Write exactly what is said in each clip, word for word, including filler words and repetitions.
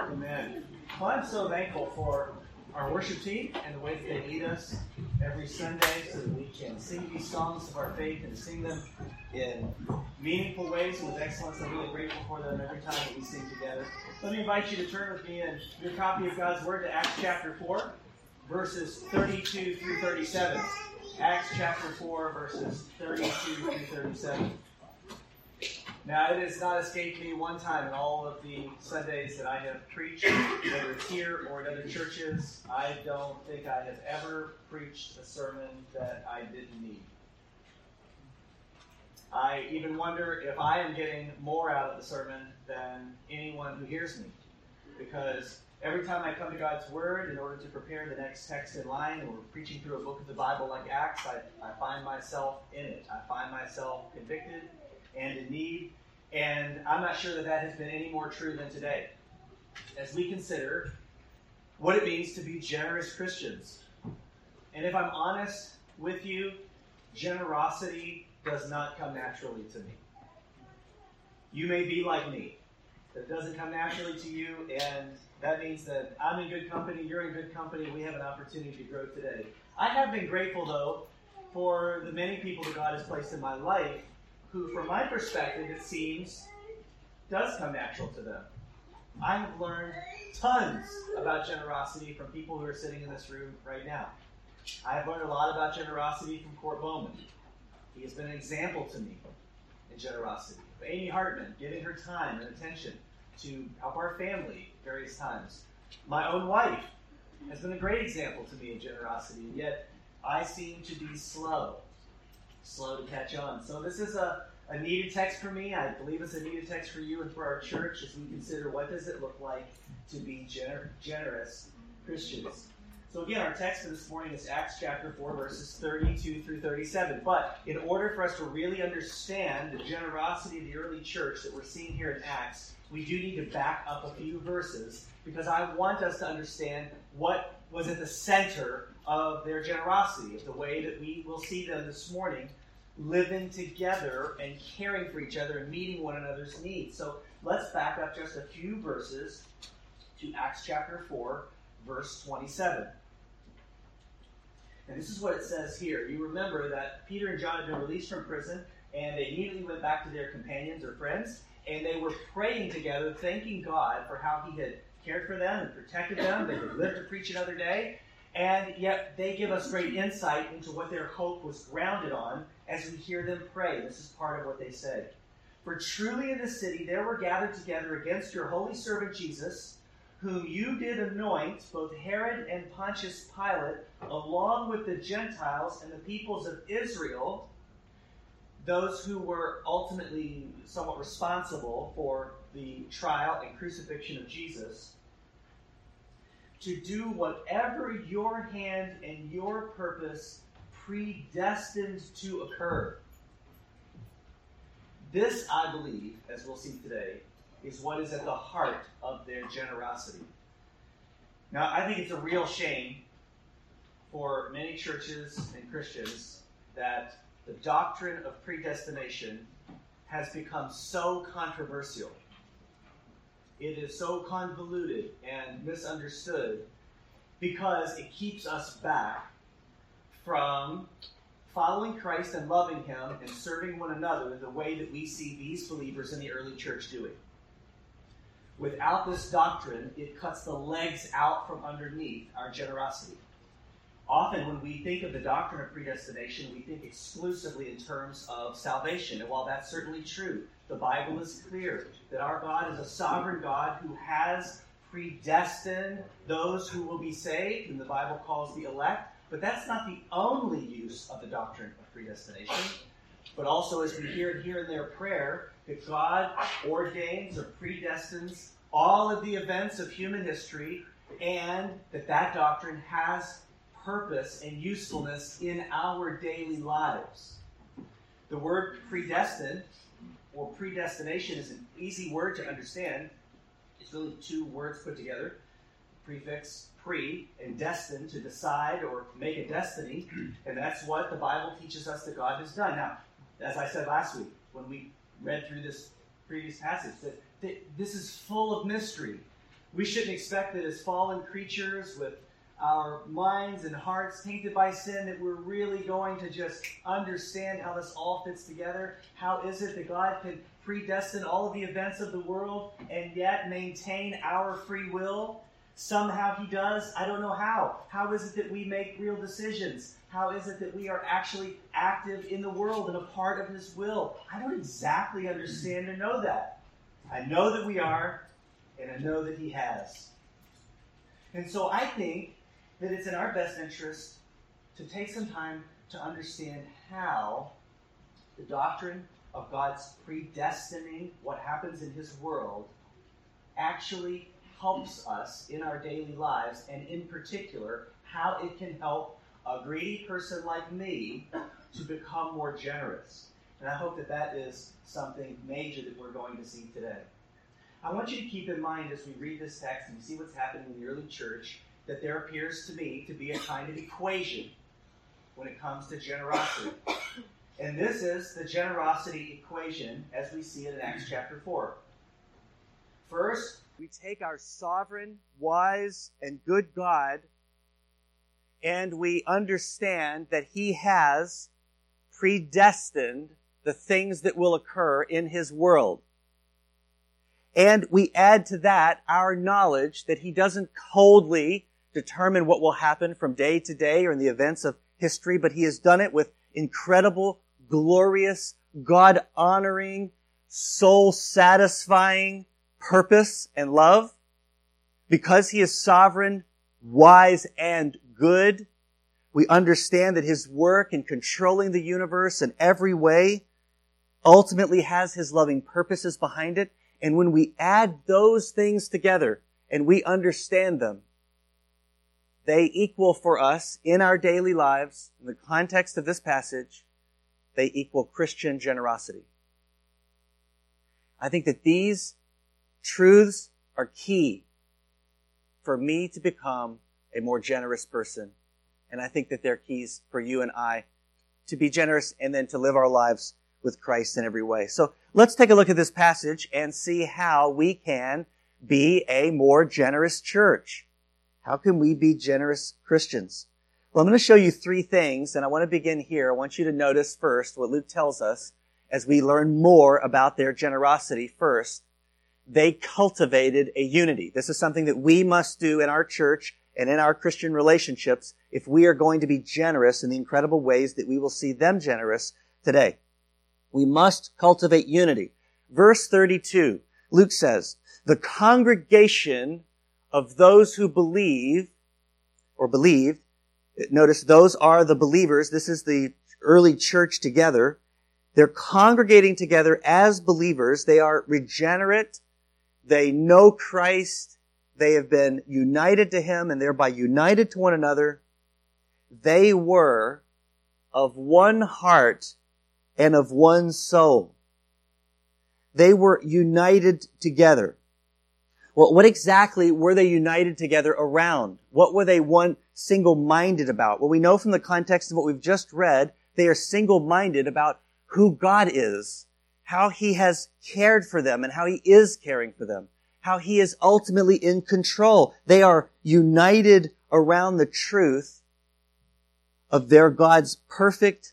Amen. Well, I'm so thankful for our worship team and the way that they lead us every Sunday so that we can sing these songs of our faith and sing them in meaningful ways with excellence. I'm really grateful for them every time that we sing together. Let me invite you to turn with me in your copy of God's Word to Acts chapter four, verses thirty-two through thirty-seven. Acts chapter four, verses thirty-two through thirty-seven. Now, it has not escaped me one time in all of the Sundays that I have preached, whether it's here or at other churches. I don't think I have ever preached a sermon that I didn't need. I even wonder if I am getting more out of the sermon than anyone who hears me. Because every time I come to God's Word in order to prepare the next text in line, and we're preaching through a book of the Bible like Acts, I, I find myself in it. I find myself convicted and in need, and I'm not sure that that has been any more true than today, as we consider what it means to be generous Christians. And if I'm honest with you, generosity does not come naturally to me. You may be like me. It doesn't come naturally to you, and that means that I'm in good company, you're in good company, we have an opportunity to grow today. I have been grateful, though, for the many people that God has placed in my life who, from my perspective, it seems, does come natural to them. I have learned tons about generosity from people who are sitting in this room right now. I have learned a lot about generosity from Court Bowman. He has been an example to me in generosity. Amy Hartman, giving her time and attention to help our family various times. My own wife has been a great example to me of generosity, and yet I seem to be slow. slow to catch on. So this is a, a needed text for me. I believe it's a needed text for you and for our church as we consider what does it look like to be gener- generous Christians. So again, our text for this morning is Acts chapter four, verses thirty-two through thirty-seven. But in order for us to really understand the generosity of the early church that we're seeing here in Acts, we do need to back up a few verses, because I want us to understand what was at the center of their generosity, of the way that we will see them this morning living together and caring for each other and meeting one another's needs. So let's back up just a few verses to Acts chapter four, verse twenty-seven. And this is what it says here. You remember that Peter and John had been released from prison, and they immediately went back to their companions or friends, and they were praying together, thanking God for how he had cared for them and protected them. They had lived to preach another day. And yet they give us great insight into what their hope was grounded on as we hear them pray. This is part of what they say. For truly in the city there were gathered together against your holy servant Jesus, whom you did anoint, both Herod and Pontius Pilate, along with the Gentiles and the peoples of Israel, those who were ultimately somewhat responsible for the trial and crucifixion of Jesus, to do whatever your hand and your purpose predestined to occur. This, I believe, as we'll see today, is what is at the heart of their generosity. Now, I think it's a real shame for many churches and Christians that the doctrine of predestination has become so controversial. It is so convoluted and misunderstood because it keeps us back from following Christ and loving him and serving one another the way that we see these believers in the early church doing. Without this doctrine, it cuts the legs out from underneath our generosity. Often when we think of the doctrine of predestination, we think exclusively in terms of salvation. And while that's certainly true, the Bible is clear that our God is a sovereign God who has predestined those who will be saved, whom the Bible calls the elect. But that's not the only use of the doctrine of predestination. But also, as we hear it here in their prayer, that God ordains or predestines all of the events of human history, and that that doctrine has purpose and usefulness in our daily lives. The word predestined or predestination is an easy word to understand. It's really two words put together. Prefix pre and destined, to decide or make a destiny. And that's what the Bible teaches us that God has done. Now, as I said last week when we read through this previous passage, that, that this is full of mystery. We shouldn't expect that as fallen creatures with our minds and hearts tainted by sin that we're really going to just understand how this all fits together. How is it that God can predestine all of the events of the world and yet maintain our free will? Somehow He does. I don't know how. How is it that we make real decisions? How is it that we are actually active in the world and a part of His will? I don't exactly understand or know that. I know that we are, and I know that He has. And so I think that it's in our best interest to take some time to understand how the doctrine of God's predestining what happens in His world actually helps us in our daily lives, and in particular, how it can help a greedy person like me to become more generous. And I hope that that is something major that we're going to see today. I want you to keep in mind as we read this text and see what's happening in the early church, that there appears to me to be a kind of equation when it comes to generosity. And this is the generosity equation as we see it in Acts chapter four. First, we take our sovereign, wise, and good God, and we understand that He has predestined the things that will occur in His world. And we add to that our knowledge that He doesn't coldly determine what will happen from day to day or in the events of history, but He has done it with incredible, glorious, God-honoring, soul-satisfying purpose and love. Because He is sovereign, wise, and good, we understand that His work in controlling the universe in every way ultimately has His loving purposes behind it. And when we add those things together and we understand them, they equal for us in our daily lives, in the context of this passage, they equal Christian generosity. I think that these truths are key for me to become a more generous person. And I think that they're keys for you and I to be generous and then to live our lives with Christ in every way. So let's take a look at this passage and see how we can be a more generous church. How can we be generous Christians? Well, I'm going to show you three things, and I want to begin here. I want you to notice first what Luke tells us as we learn more about their generosity. First, they cultivated a unity. This is something that we must do in our church and in our Christian relationships if we are going to be generous in the incredible ways that we will see them generous today. We must cultivate unity. Verse thirty-two, Luke says, the congregation of those who believe, or believed, notice those are the believers, this is the early church together, they're congregating together as believers, they are regenerate, they know Christ, they have been united to Him, and thereby united to one another. They were of one heart and of one soul. They were united together. Well, what exactly were they united together around? What were they one single-minded about? Well, we know from the context of what we've just read, they are single-minded about who God is, how He has cared for them and how He is caring for them, how He is ultimately in control. They are united around the truth of their God's perfect,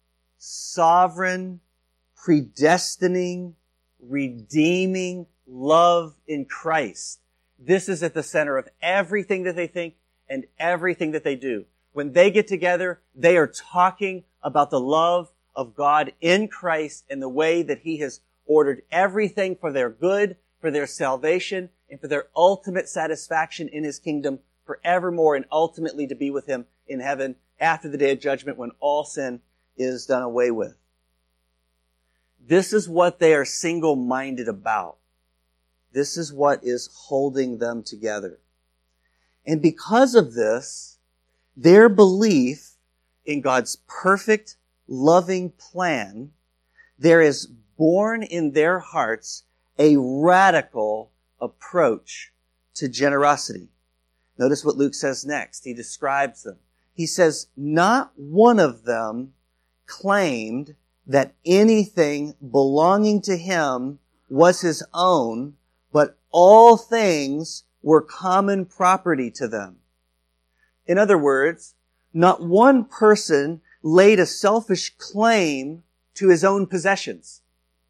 sovereign, predestining, redeeming love in Christ. This is at the center of everything that they think and everything that they do. When they get together, they are talking about the love of God in Christ and the way that He has ordered everything for their good, for their salvation, and for their ultimate satisfaction in His kingdom forevermore, and ultimately to be with Him in heaven after the day of judgment when all sin is done away with. This is what they are single-minded about. This is what is holding them together. And because of this, their belief in God's perfect, loving plan, there is born in their hearts a radical approach to generosity. Notice what Luke says next. He describes them. He says, not one of them claimed that anything belonging to him was his own, but all things were common property to them. In other words, not one person laid a selfish claim to his own possessions.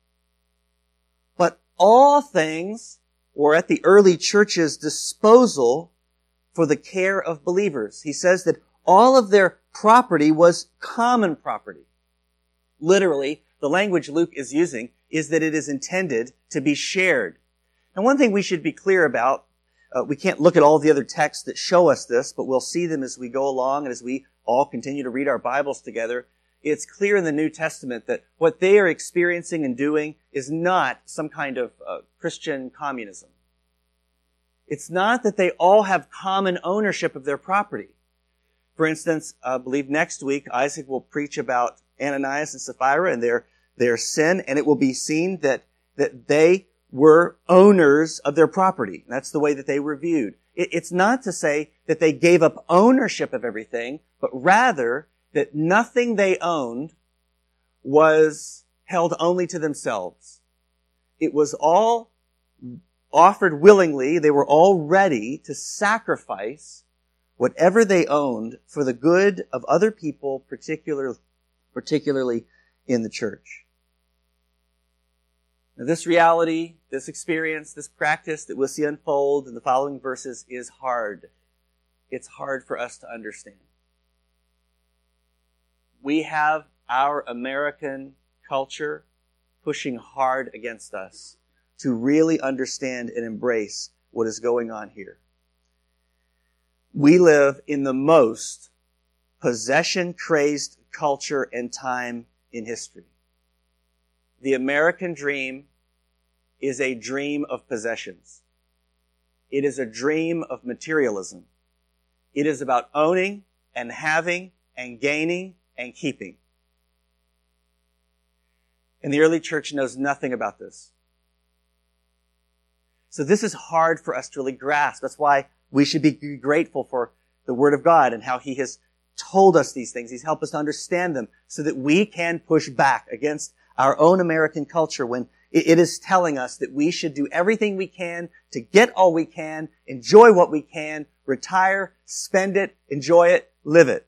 But all things were at the early church's disposal for the care of believers. He says that all of their property was common property. Literally, the language Luke is using is that it is intended to be shared. And one thing we should be clear about, uh, we can't look at all the other texts that show us this, but we'll see them as we go along and as we all continue to read our Bibles together. It's clear in the New Testament that what they are experiencing and doing is not some kind of uh, Christian communism. It's not that they all have common ownership of their property. For instance, I believe next week Isaac will preach about Ananias and Sapphira and their, their sin, and it will be seen that, that they were owners of their property. That's the way that they were viewed. It, it's not to say that they gave up ownership of everything, but rather that nothing they owned was held only to themselves. It was all offered willingly. They were all ready to sacrifice whatever they owned for the good of other people, particular, particularly in the church. Now, this reality, this experience, this practice that we'll see unfold in the following verses is hard. It's hard for us to understand. We have our American culture pushing hard against us to really understand and embrace what is going on here. We live in the most possession-crazed culture and time in history. The American dream is a dream of possessions. It is a dream of materialism. It is about owning and having and gaining and keeping. And the early church knows nothing about this. So this is hard for us to really grasp. That's why we should be grateful for the Word of God and how He has told us these things. He's helped us to understand them so that we can push back against our own American culture when it is telling us that we should do everything we can to get all we can, enjoy what we can, retire, spend it, enjoy it, live it.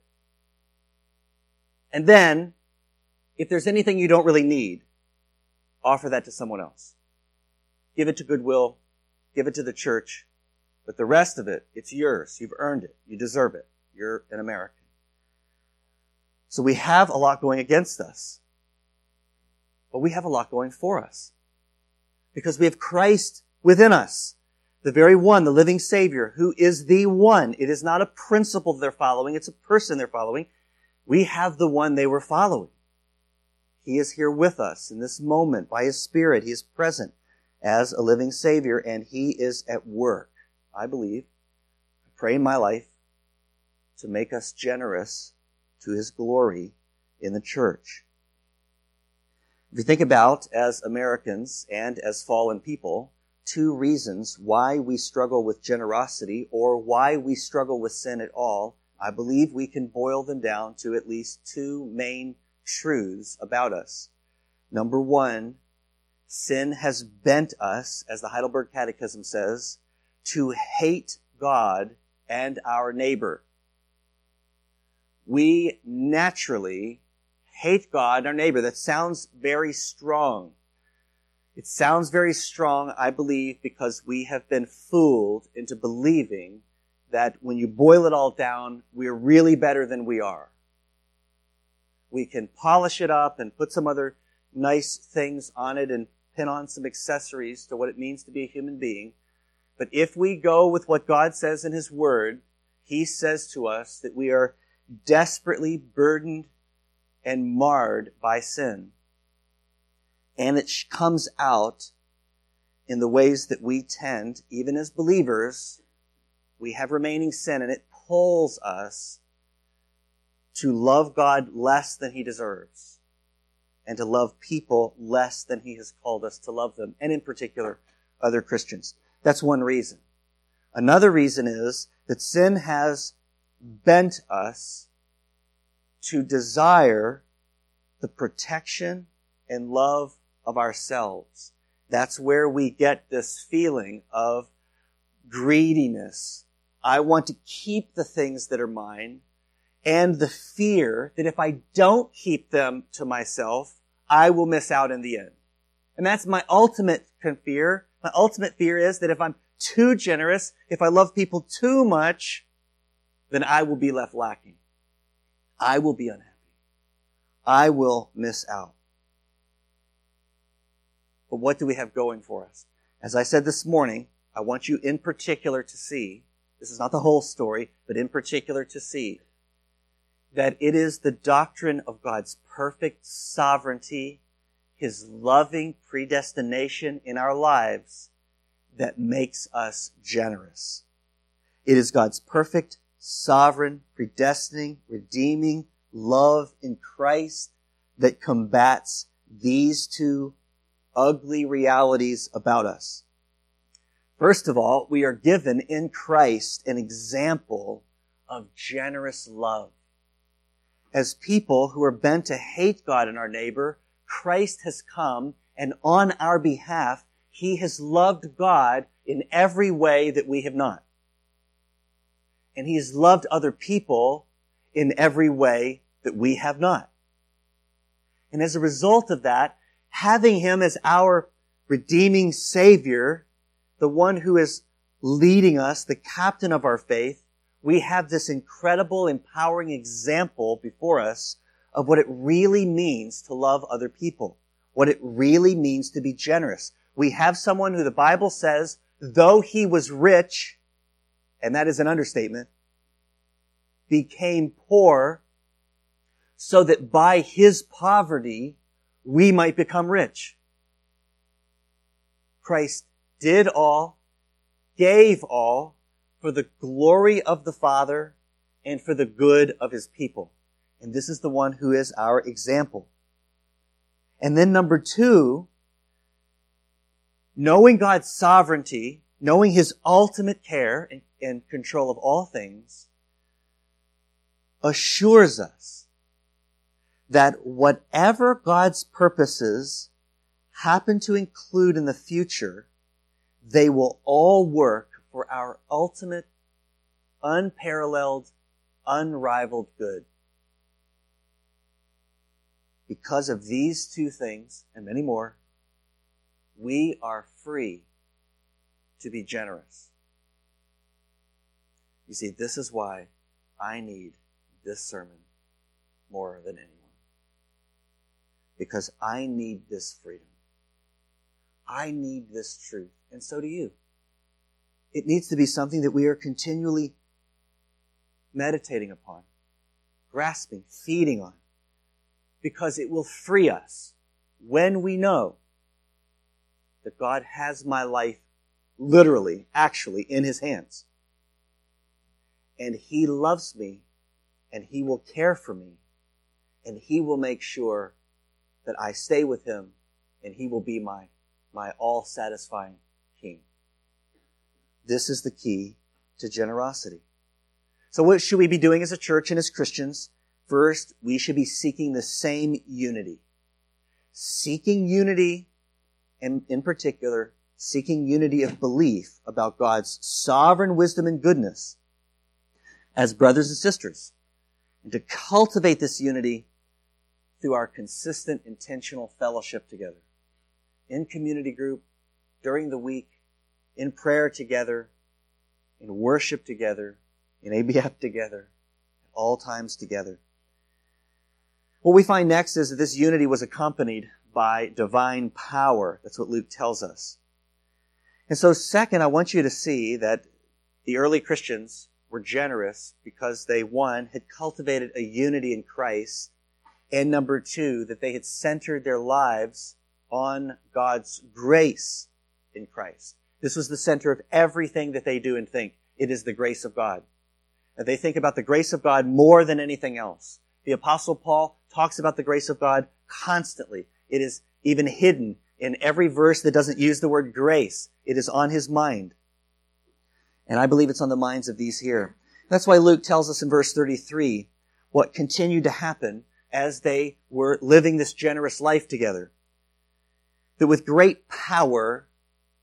And then, if there's anything you don't really need, offer that to someone else. Give it to Goodwill. Give it to the church. But the rest of it, it's yours. You've earned it. You deserve it. You're an American. So we have a lot going against us. But we have a lot going for us. Because we have Christ within us. The very one, the living Savior, who is the one. It is not a principle they're following. It's a person they're following. We have the one they were following. He is here with us in this moment by His Spirit. He is present as a living Savior, and He is at work, I believe, I pray in my life, to make us generous to His glory in the church. If you think about, as Americans and as fallen people, two reasons why we struggle with generosity or why we struggle with sin at all, I believe we can boil them down to at least two main truths about us. Number one, sin has bent us, as the Heidelberg Catechism says, to hate God and our neighbor. We naturally hate God and our neighbor. That sounds very strong. It sounds very strong, I believe, because we have been fooled into believing that when you boil it all down, we're really better than we are. We can polish it up and put some other nice things on it and pin on some accessories to what it means to be a human being. But if we go with what God says in His Word, He says to us that we are desperately burdened and marred by sin. And it comes out in the ways that we tend, even as believers, we have remaining sin, and it pulls us to love God less than He deserves and to love people less than He has called us to love them, and in particular, other Christians. That's one reason. Another reason is that sin has bent us to desire the protection and love of ourselves. That's where we get this feeling of greediness. I want to keep the things that are mine, and the fear that if I don't keep them to myself, I will miss out in the end. And that's my ultimate fear. My ultimate fear is that if I'm too generous, if I love people too much, then I will be left lacking. I will be unhappy. I will miss out. But what do we have going for us? As I said this morning, I want you in particular to see, this is not the whole story, but in particular to see that it is the doctrine of God's perfect sovereignty, His loving predestination in our lives that makes us generous. It is God's perfect, sovereign, predestining, redeeming love in Christ that combats these two ugly realities about us. First of all, we are given in Christ an example of generous love. As people who are bent to hate God and our neighbor, Christ has come, and on our behalf, He has loved God in every way that we have not. And He has loved other people in every way that we have not. And as a result of that, having Him as our redeeming Savior, the one who is leading us, the captain of our faith, we have this incredible, empowering example before us of what it really means to love other people, what it really means to be generous. We have someone who the Bible says, though he was rich, and that is an understatement, became poor so that by his poverty we might become rich. Christ did all, gave all, for the glory of the Father and for the good of His people. And this is the one who is our example. And then number two, knowing God's sovereignty, knowing His ultimate care and, and control of all things, assures us that whatever God's purposes happen to include in the future, they will all work for our ultimate, unparalleled, unrivaled good. Because of these two things, and many more, we are free to be generous. You see, this is why I need this sermon more than anyone. Because I need this freedom. I need this truth, and so do you. It needs to be something that we are continually meditating upon, grasping, feeding on, because it will free us when we know that God has my life literally, actually, in His hands. And He loves me, and He will care for me, and He will make sure that I stay with Him, and He will be my, my all-satisfying King. This is the key to generosity. So what should we be doing as a church and as Christians? First, we should be seeking the same unity. Seeking unity, and in particular, seeking unity of belief about God's sovereign wisdom and goodness as brothers and sisters. And to cultivate this unity through our consistent, intentional fellowship together. In community group, during the week, in prayer together, in worship together, in A B F together, at all times together. What we find next is that this unity was accompanied by divine power. That's what Luke tells us. And so second, I want you to see that the early Christians were generous because they, one, had cultivated a unity in Christ, and number two, that they had centered their lives on God's grace in Christ. This was the center of everything that they do and think. It is the grace of God. And they think about the grace of God more than anything else. The Apostle Paul talks about the grace of God constantly. It is even hidden in every verse that doesn't use the word grace. It is on his mind. And I believe it's on the minds of these here. That's why Luke tells us in verse thirty-three what continued to happen as they were living this generous life together. That with great power,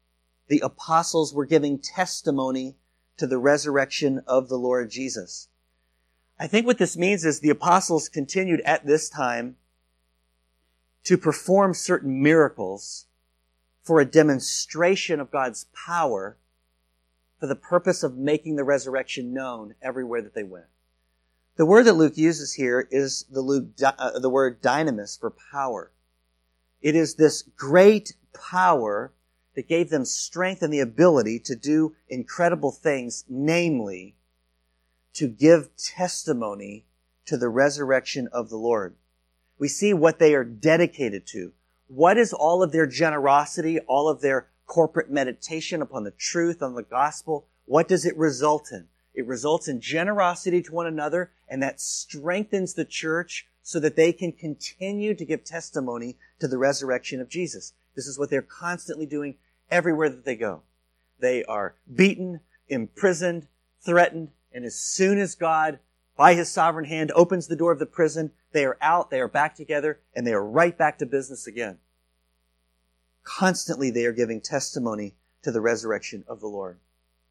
the apostles were giving testimony to the resurrection of the Lord Jesus. I think what this means is the apostles continued at this time to perform certain miracles for a demonstration of God's power for the purpose of making the resurrection known everywhere that they went. The word that Luke uses here is the, Luke, uh, the word dynamis for power. It is this great power that gave them strength and the ability to do incredible things, namely, to give testimony to the resurrection of the Lord. We see what they are dedicated to. What is all of their generosity, all of their corporate meditation upon the truth, on the gospel? What does it result in? It results in generosity to one another, and that strengthens the church so that they can continue to give testimony to the resurrection of Jesus. This is what they're constantly doing everywhere that they go. They are beaten, imprisoned, threatened, and as soon as God, by His sovereign hand, opens the door of the prison, they are out, they are back together, and they are right back to business again. Constantly they are giving testimony to the resurrection of the Lord.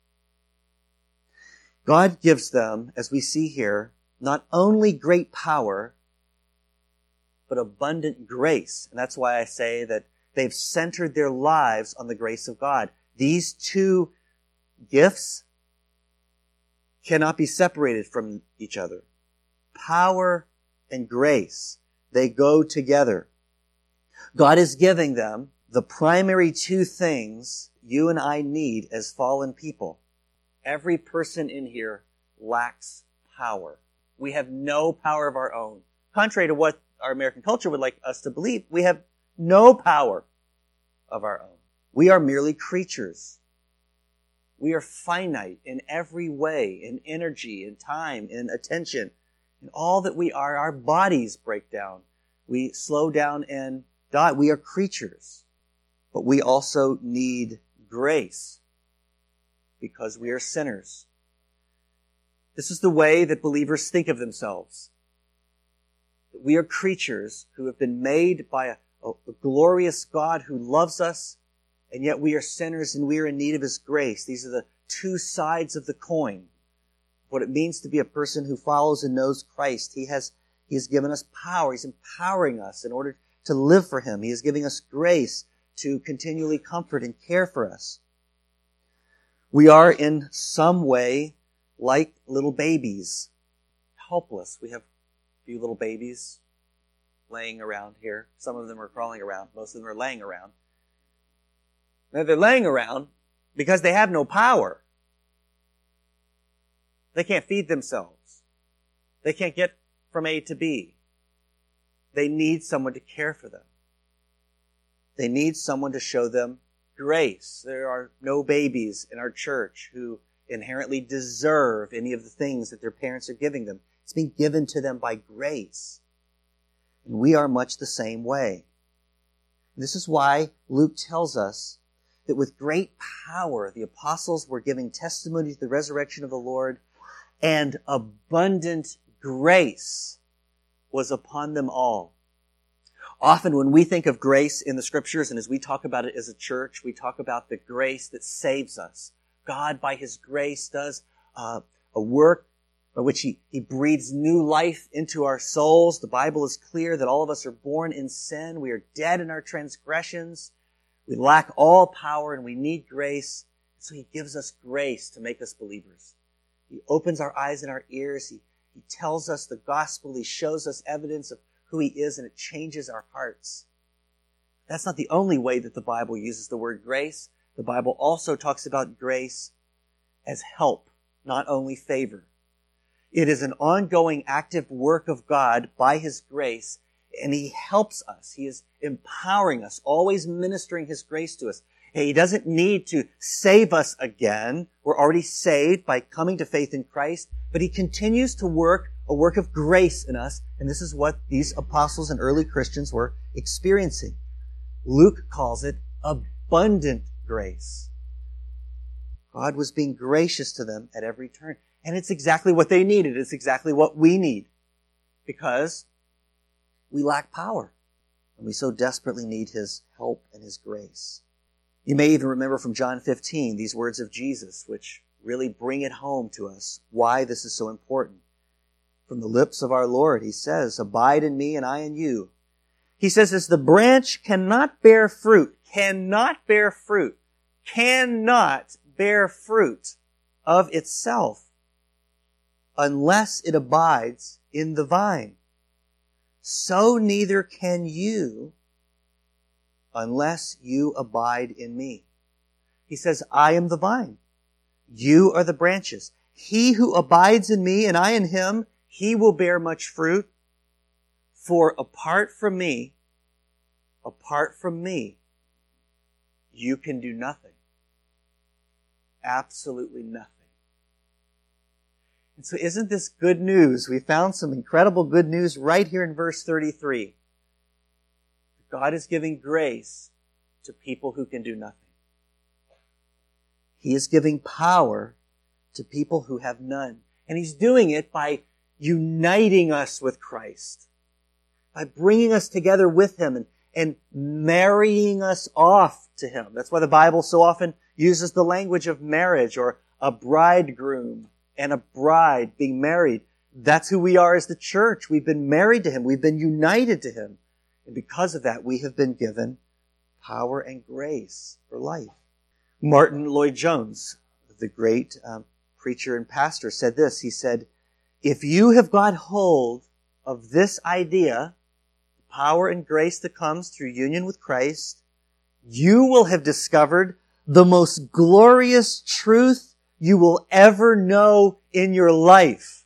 God gives them, as we see here, not only great power, but abundant grace. And that's why I say that they've centered their lives on the grace of God. These two gifts cannot be separated from each other. Power and grace, they go together. God is giving them the primary two things you and I need as fallen people. Every person in here lacks power. We have no power of our own. Contrary to what our American culture would like us to believe, we have no power of our own. We are merely creatures. We are finite in every way, in energy, in time, in attention. In all that we are, our bodies break down. We slow down and die. We are creatures. But we also need grace because we are sinners. This is the way that believers think of themselves. We are creatures who have been made by a, a, a glorious God who loves us, and yet we are sinners and we are in need of His grace. These are the two sides of the coin. What it means to be a person who follows and knows Christ. He has, He has given us power. He's empowering us in order to live for Him. He is giving us grace to continually comfort and care for us. We are in some way like little babies, helpless. We have a few little babies laying around here. Some of them are crawling around. Most of them are laying around. Now they're laying around because they have no power. They can't feed themselves. They can't get from A to B. They need someone to care for them. They need someone to show them grace. There are no babies in our church who inherently deserve any of the things that their parents are giving them. It's being given to them by grace. And we are much the same way. This is why Luke tells us that with great power, the apostles were giving testimony to the resurrection of the Lord, and abundant grace was upon them all. Often when we think of grace in the Scriptures, and as we talk about it as a church, we talk about the grace that saves us. God, by His grace, does uh, a work by which he, he breathes new life into our souls. The Bible is clear that all of us are born in sin. We are dead in our transgressions. We lack all power and we need grace. So He gives us grace to make us believers. He opens our eyes and our ears. He, he tells us the gospel. He shows us evidence of who He is, and it changes our hearts. That's not the only way that the Bible uses the word grace. The Bible also talks about grace as help, not only favor. It is an ongoing active work of God by His grace, and He helps us. He is empowering us, always ministering His grace to us. He doesn't need to save us again. We're already saved by coming to faith in Christ, but He continues to work a work of grace in us, and this is what these apostles and early Christians were experiencing. Luke calls it abundant grace. God was being gracious to them at every turn, and it's exactly what they needed. It's exactly what we need, because we lack power, and we so desperately need His help and His grace. You may even remember from John fifteen these words of Jesus, which really bring it home to us why this is so important. From the lips of our Lord, he says, abide in me and I in you. He says, as the branch cannot bear fruit, cannot bear fruit, cannot bear fruit of itself unless it abides in the vine, so neither can you unless you abide in me. He says, I am the vine. You are the branches. He who abides in me and I in him, he will bear much fruit. For apart from me, apart from me, you can do nothing. Absolutely nothing. And so isn't this good news? We found some incredible good news right here in verse thirty-three. God is giving grace to people who can do nothing. He is giving power to people who have none. And he's doing it by uniting us with Christ, by bringing us together with him and, and marrying us off to him. That's why the Bible so often uses the language of marriage, or a bridegroom and a bride being married. That's who we are as the church. We've been married to him. We've been united to him. And because of that, we have been given power and grace for life. Martin Lloyd-Jones, the great um, preacher and pastor, said this. He said, if you have got hold of this idea, the power and grace that comes through union with Christ, you will have discovered the most glorious truth you will ever know in your life.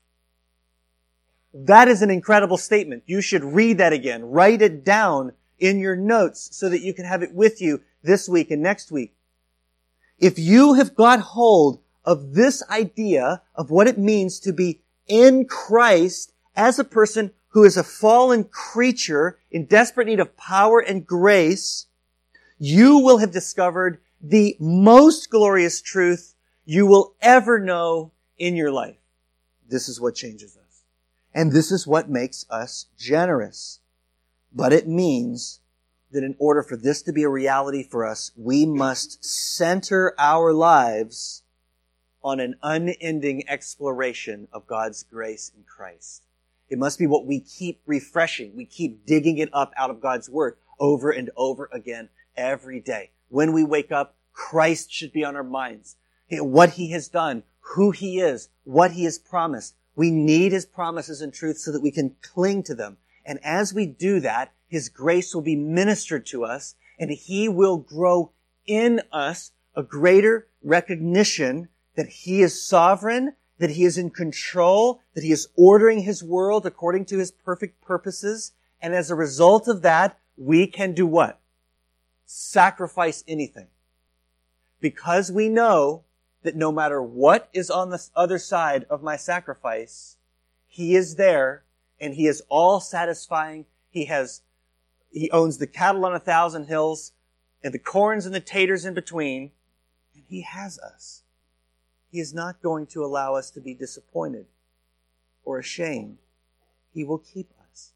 That is an incredible statement. You should read that again. Write it down in your notes so that you can have it with you this week and next week. If you have got hold of this idea of what it means to be in Christ as a person who is a fallen creature in desperate need of power and grace, you will have discovered the most glorious truth you will ever know in your life. This is what changes us. And this is what makes us generous. But it means that in order for this to be a reality for us, we must center our lives on an unending exploration of God's grace in Christ. It must be what we keep refreshing. We keep digging it up out of God's Word over and over again every day. When we wake up, Christ should be on our minds. What He has done, who He is, what He has promised. We need His promises and truth so that we can cling to them. And as we do that, His grace will be ministered to us, and He will grow in us a greater recognition that He is sovereign, that He is in control, that He is ordering His world according to His perfect purposes. And as a result of that, we can do what? Sacrifice anything. Because we know that no matter what is on the other side of my sacrifice, He is there, and He is all satisfying. He has, He owns the cattle on a thousand hills, and the corns and the taters in between, and He has us. He is not going to allow us to be disappointed or ashamed. He will keep us.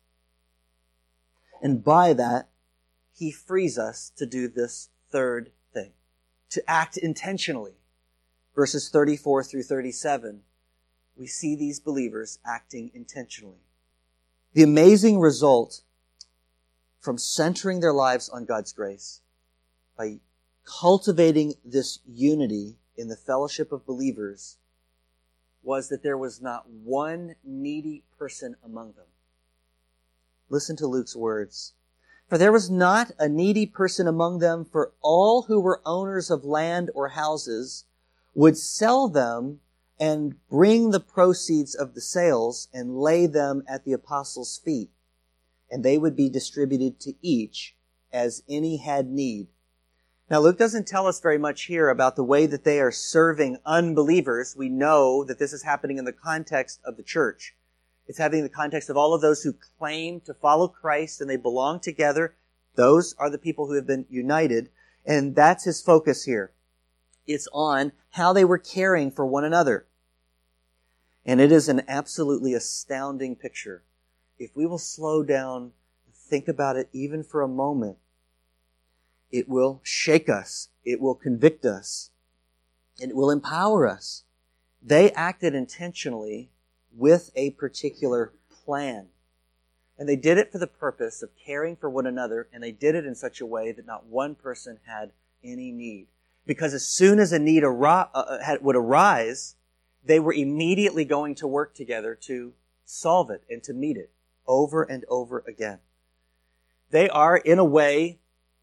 And by that, He frees us to do this third thing, to act intentionally. Verses thirty-four through thirty-seven, we see these believers acting intentionally. The amazing result from centering their lives on God's grace, by cultivating this unity in the fellowship of believers, was that there was not one needy person among them. Listen to Luke's words. For there was not a needy person among them, for all who were owners of land or houses would sell them and bring the proceeds of the sales and lay them at the apostles' feet, and they would be distributed to each as any had need. Now, Luke doesn't tell us very much here about the way that they are serving unbelievers. We know that this is happening in the context of the church. It's happening in the context of all of those who claim to follow Christ and they belong together. Those are the people who have been united, and that's his focus here. It's on how they were caring for one another. And it is an absolutely astounding picture. If we will slow down and think about it even for a moment, It will shake us. It will convict us. And it will empower us. They acted intentionally with a particular plan. And they did it for the purpose of caring for one another, and they did it in such a way that not one person had any need. Because as soon as a need ar- uh, had, would arise, they were immediately going to work together to solve it and to meet it over and over again. They are, in a way,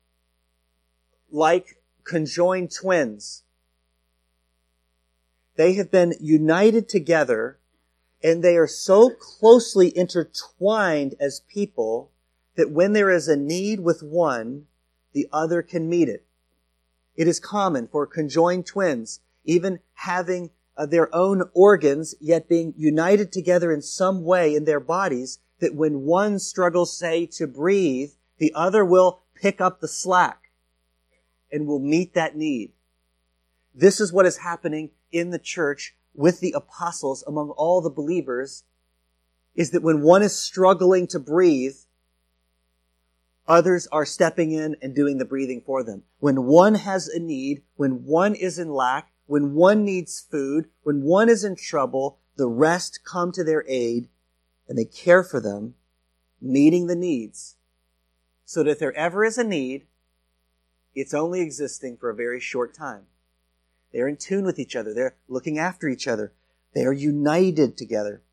like conjoined twins. They have been united together, and they are so closely intertwined as people that when there is a need with one, the other can meet it. It is common for conjoined twins, even having uh, their own organs, yet being united together in some way in their bodies, that when one struggles, say, to breathe, the other will pick up the slack and will meet that need. This is what is happening in the church with the apostles among all the believers, is that when one is struggling to breathe, others are stepping in and doing the breathing for them. When one has a need, when one is in lack, when one needs food, when one is in trouble, the rest come to their aid and they care for them, meeting the needs. So that if there ever is a need, it's only existing for a very short time. They're in tune with each other. They're looking after each other. They are united together.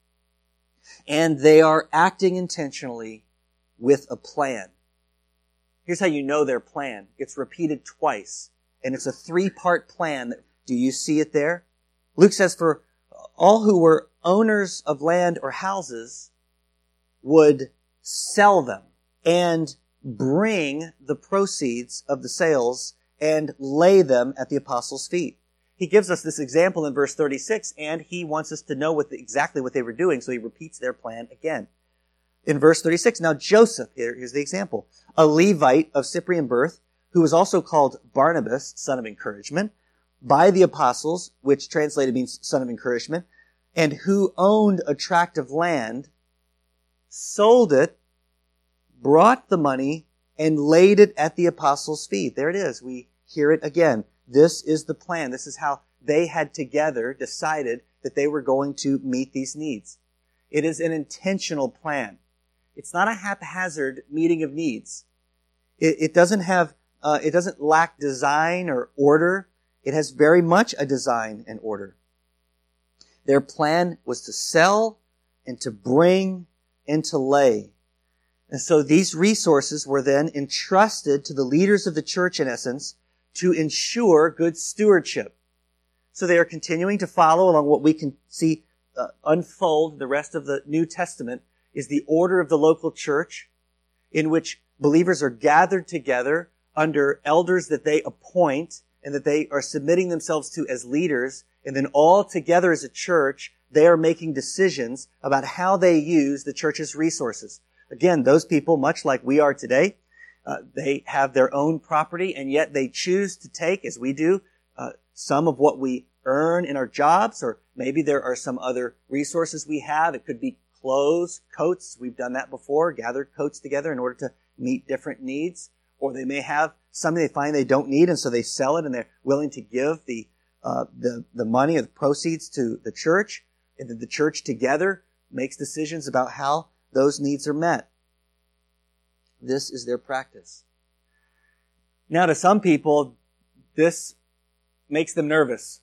And they are acting intentionally with a plan. Here's how you know their plan. It's repeated twice. And it's a three-part plan. Do you see it there? Luke says, for all who were owners of land or houses would sell them and bring the proceeds of the sales and lay them at the apostles' feet. He gives us this example in verse thirty-six, and he wants us to know what the, exactly what they were doing, so he repeats their plan again. In verse thirty-six, now Joseph, here, here's the example, a Levite of Cyprian birth, who was also called Barnabas, son of encouragement, by the apostles, which translated means son of encouragement, and who owned a tract of land, sold it, brought the money, and laid it at the apostles' feet. There it is. We hear it again. This is the plan. This is how they had together decided that they were going to meet these needs. It is an intentional plan. It's not a haphazard meeting of needs. It, it doesn't have, uh, it doesn't lack design or order. It has very much a design and order. Their plan was to sell and to bring and to lay. And so these resources were then entrusted to the leaders of the church, in essence, to ensure good stewardship. So they are continuing to follow along what we can see uh, unfold the rest of the New Testament is the order of the local church, in which believers are gathered together under elders that they appoint and that they are submitting themselves to as leaders, and then all together as a church, they are making decisions about how they use the church's resources. Again, those people, much like we are today, uh, they have their own property, and yet they choose to take, as we do, uh, some of what we earn in our jobs, or maybe there are some other resources we have. It could be clothes, coats. We've done that before, gathered coats together in order to meet different needs. Or they may have something they find they don't need, and so they sell it, and they're willing to give the uh, the the money or the proceeds to the church, and then the church together makes decisions about how those needs are met. This is their practice. Now, to some people, this makes them nervous.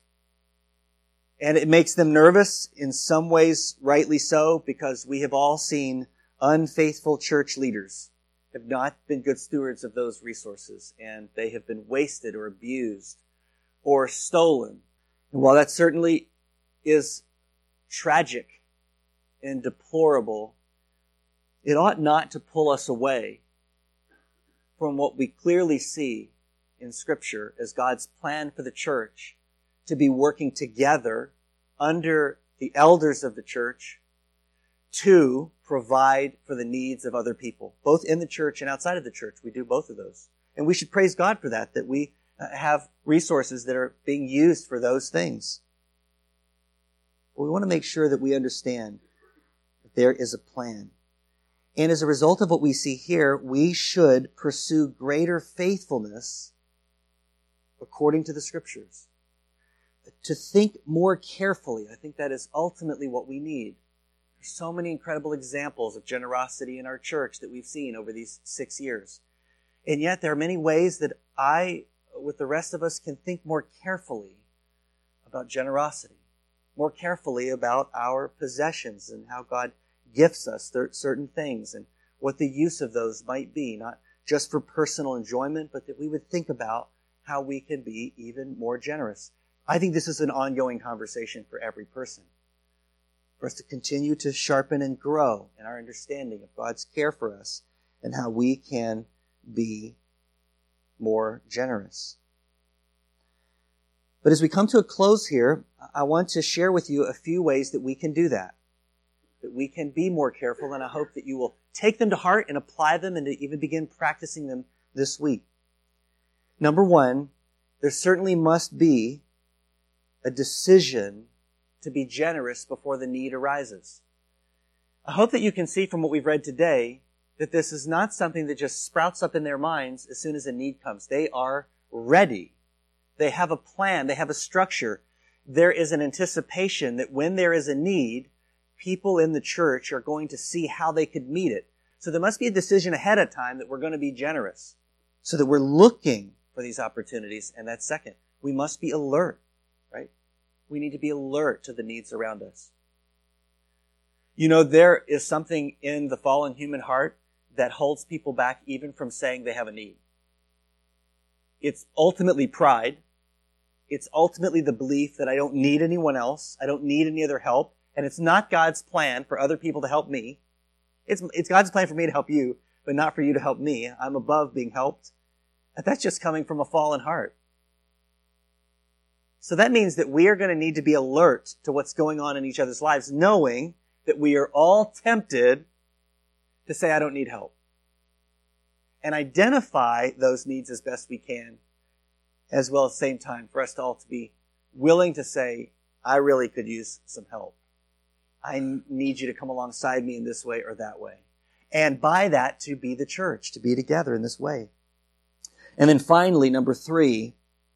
And it makes them nervous in some ways, rightly so, because we have all seen unfaithful church leaders have not been good stewards of those resources, and they have been wasted or abused or stolen. And while that certainly is tragic and deplorable, it ought not to pull us away from what we clearly see in Scripture as God's plan for the church to be working together under the elders of the church to provide for the needs of other people, both in the church and outside of the church. We do both of those. And we should praise God for that, that we have resources that are being used for those things. But we want to make sure that we understand that there is a plan. And as a result of what we see here, we should pursue greater faithfulness according to the Scriptures. To think more carefully, I think that is ultimately what we need. There's so many incredible examples of generosity in our church that we've seen over these six years. And yet there are many ways that I, with the rest of us, can think more carefully about generosity, more carefully about our possessions and how God gifts us certain things and what the use of those might be, not just for personal enjoyment, but that we would think about how we can be even more generous. I think this is an ongoing conversation for every person, for us to continue to sharpen and grow in our understanding of God's care for us and how we can be more generous. But as we come to a close here, I want to share with you a few ways that we can do that, that we can be more careful, and I hope that you will take them to heart and apply them and to even begin practicing them this week. Number one, there certainly must be a decision to be generous before the need arises. I hope that you can see from what we've read today that this is not something that just sprouts up in their minds as soon as a need comes. They are ready. They have a plan. They have a structure. There is an anticipation that when there is a need, people in the church are going to see how they could meet it. So there must be a decision ahead of time that we're going to be generous, so that we're looking for these opportunities. And that's second. We must be alert, right? We need to be alert to the needs around us. You know, there is something in the fallen human heart that holds people back even from saying they have a need. It's ultimately pride. It's ultimately the belief that I don't need anyone else. I don't need any other help. And it's not God's plan for other people to help me. It's, it's God's plan for me to help you, but not for you to help me. I'm above being helped. And that's just coming from a fallen heart. So that means that we are going to need to be alert to what's going on in each other's lives, knowing that we are all tempted to say, I don't need help. And identify those needs as best we can, as well at the same time for us to all to be willing to say, I really could use some help. I need you to come alongside me in this way or that way. And by that, to be the church, to be together in this way. And then finally, number three,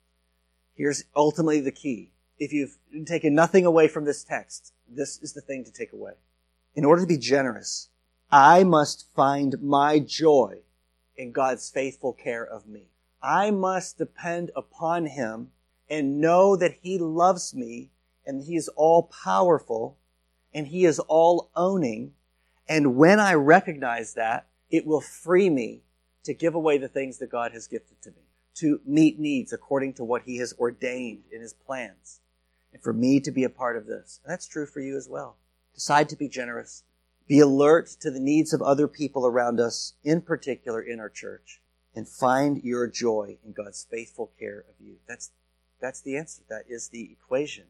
here's ultimately the key. If you've taken nothing away from this text, this is the thing to take away. In order to be generous, I must find my joy in God's faithful care of me. I must depend upon Him and know that He loves me and He is all-powerful and He is all-owning. And when I recognize that, it will free me to give away the things that God has gifted to me, to meet needs according to what He has ordained in His plans, and for me to be a part of this. And that's true for you as well. Decide to be generous. Be alert to the needs of other people around us, in particular in our church, and find your joy in God's faithful care of you. That's, that's the answer. That is the equation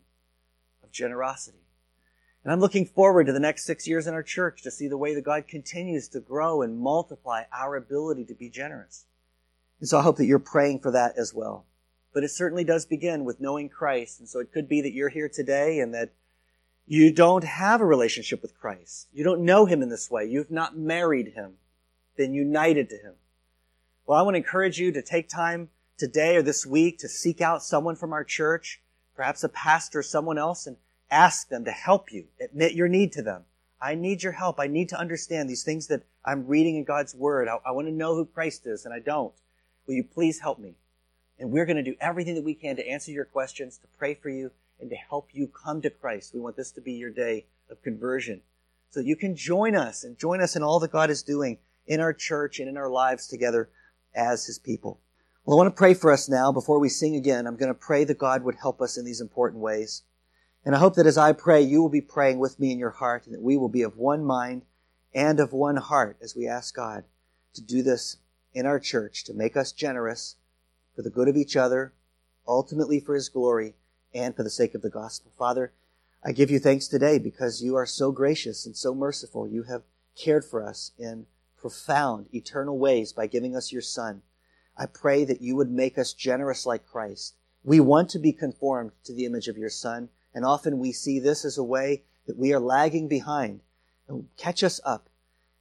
of generosity. And I'm looking forward to the next six years in our church to see the way that God continues to grow and multiply our ability to be generous. And so I hope that you're praying for that as well. But it certainly does begin with knowing Christ. And so it could be that you're here today and that you don't have a relationship with Christ. You don't know Him in this way. You've not married Him, been united to Him. Well, I want to encourage you to take time today or this week to seek out someone from our church, perhaps a pastor or someone else, and ask them to help you. Admit your need to them. I need your help. I need to understand these things that I'm reading in God's Word. I, I want to know who Christ is, and I don't. Will you please help me? And we're going to do everything that we can to answer your questions, to pray for you, and to help you come to Christ. We want this to be your day of conversion, so that you can join us and join us in all that God is doing in our church and in our lives together as His people. Well, I want to pray for us now. Before we sing again, I'm going to pray that God would help us in these important ways. And I hope that as I pray, you will be praying with me in your heart, and that we will be of one mind and of one heart as we ask God to do this in our church, to make us generous for the good of each other, ultimately for His glory, and for the sake of the gospel. Father, I give you thanks today because you are so gracious and so merciful. You have cared for us in profound, eternal ways by giving us your Son. I pray that you would make us generous like Christ. We want to be conformed to the image of your Son, and often we see this as a way that we are lagging behind. Catch us up.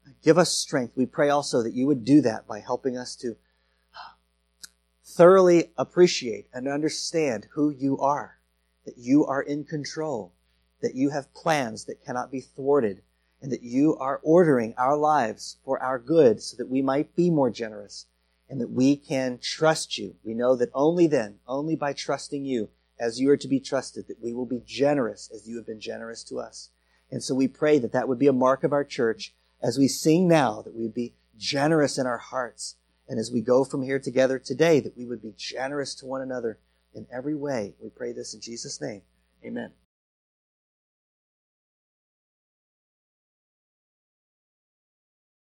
Give us strength. We pray also that you would do that by helping us to thoroughly appreciate and understand who you are, that you are in control, that you have plans that cannot be thwarted, and that you are ordering our lives for our good so that we might be more generous and that we can trust you. We know that only then, only by trusting you as you are to be trusted, that we will be generous as you have been generous to us. And so we pray that that would be a mark of our church as we sing now, that we would be generous in our hearts. And as we go from here together today, that we would be generous to one another in every way. We pray this in Jesus' name. Amen.